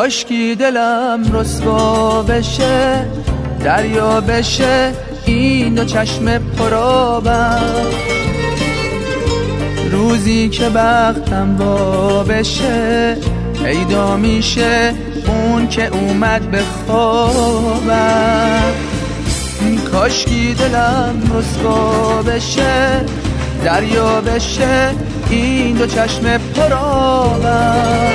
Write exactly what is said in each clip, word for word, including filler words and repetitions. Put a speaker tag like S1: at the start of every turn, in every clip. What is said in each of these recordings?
S1: کاشکی دلم رسوا بشه، دریا بشه این دو چشم پرآبم، روزی که بختم وا بشه پیدا میشه اون که اومد به خوابم. کاشکی دلم رسوا بشه، دریا بشه این دو چشم پرآبم،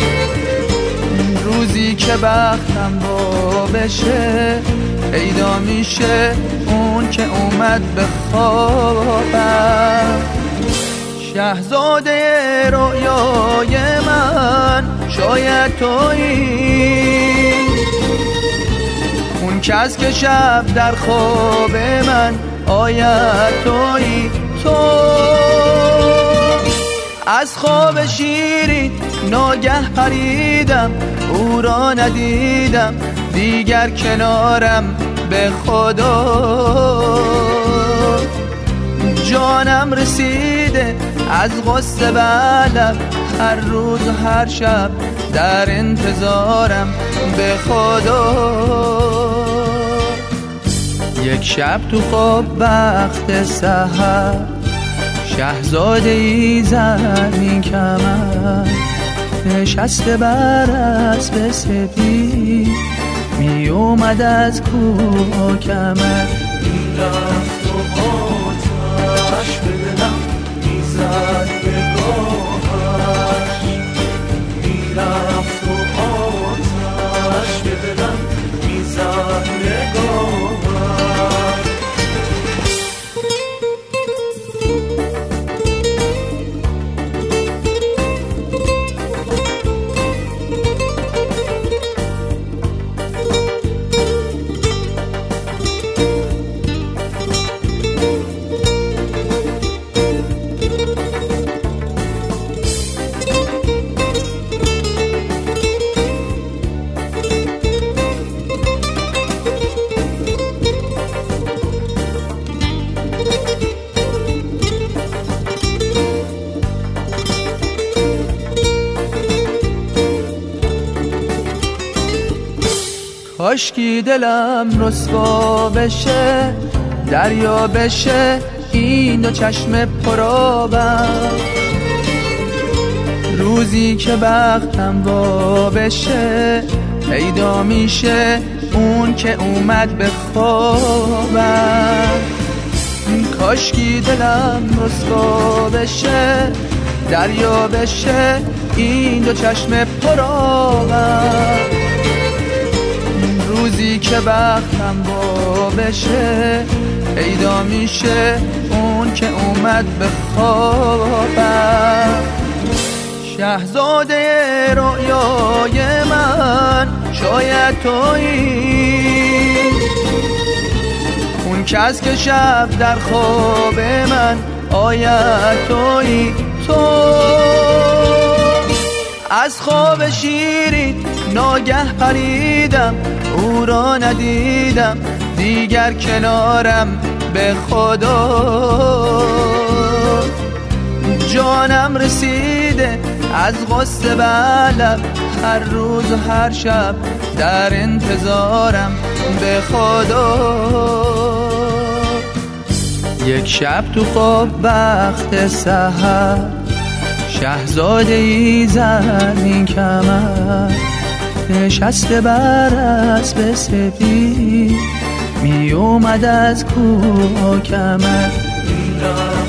S1: روزی که بختم وا بشه پیدا میشه اون که اومد به خوابم. شهزاده رویای من شاید تویی، اون کس که شب در خواب من آید تویی. تو از خواب شیرین ناگه پریدم، او را ندیدم دیگر کنارم به خدا. جانم رسیده از غصه بلب، هر روز و هر شب در انتظارم به خدا. یک شب تو خواب وقت سحر، شهزاده ای زمین کمر، نشسته بر اسب سفید می اومد از کوه و کمر.
S2: میرفت و آتش به دلم میزد نگاهش، میرفت و آتش به دلم میزد نگاهش.
S1: کاشکی دلم رسوا بشه، دریا بشه این دو چشم پرآبم، روزی که بختم وا بشه پیدا میشه اون که اومد به خوابم. کاشکی دلم رسوا بشه، دریا بشه این دو چشم پرآبم، روزی که بختم وا بشه پیدا میشه اون که اومد به خوابم. شهزاده رویای من شاید تویی، اون کس که شب در خواب من آید تویی. تو از خواب شیرین ناگه پریدم، او را ندیدم دیگر کنارم به خدا. جانم رسیده از غصه بلب، هر روز و هر شب در انتظارم به خدا. یک شب تو خواب وقت سحر، شهزاده ای زمین کمر، نشسته بر اسب سفید می اومد از کوه و کمر.